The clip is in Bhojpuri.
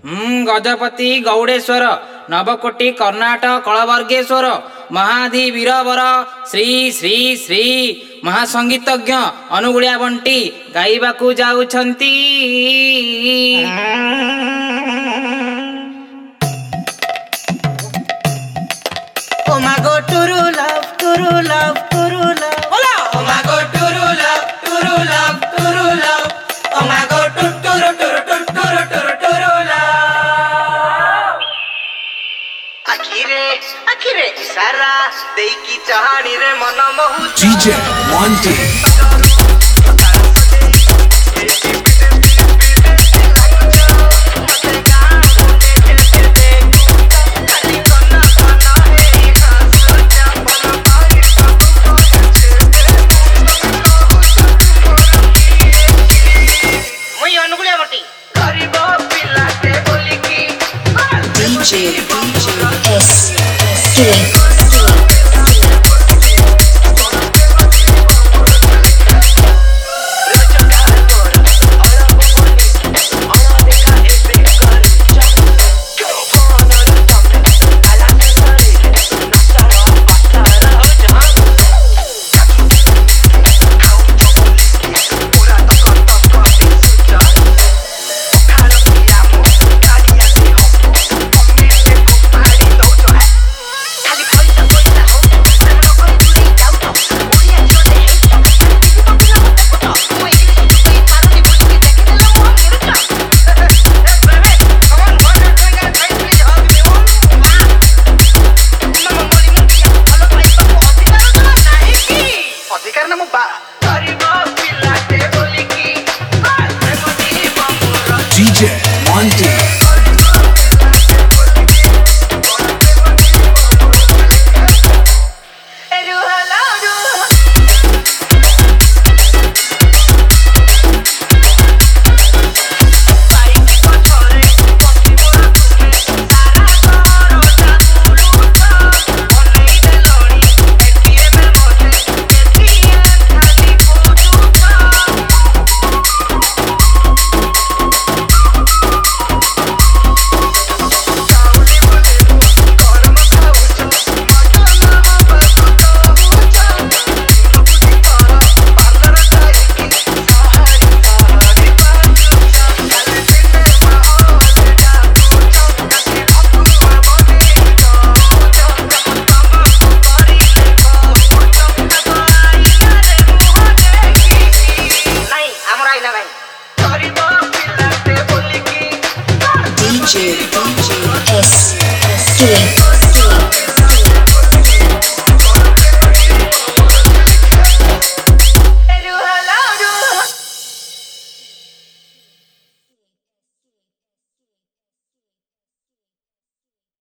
Gajapati Gaudeshwar नवकोटि Karnataka कलवर्गेश्वर महाधि वीरवर Shri Shri Shri महासंगीतज्ञ अनुगुलिया Bunty गाइबाकू जाउछंती। Oh my God, turu love, turu love, turu love. Hola! Oh my God, turu love, turu love, turu love. Oh my God, turu love. आखिरे इशारा देकी चाहनी रे मन महु DJ Monty DJ Monty DJ S.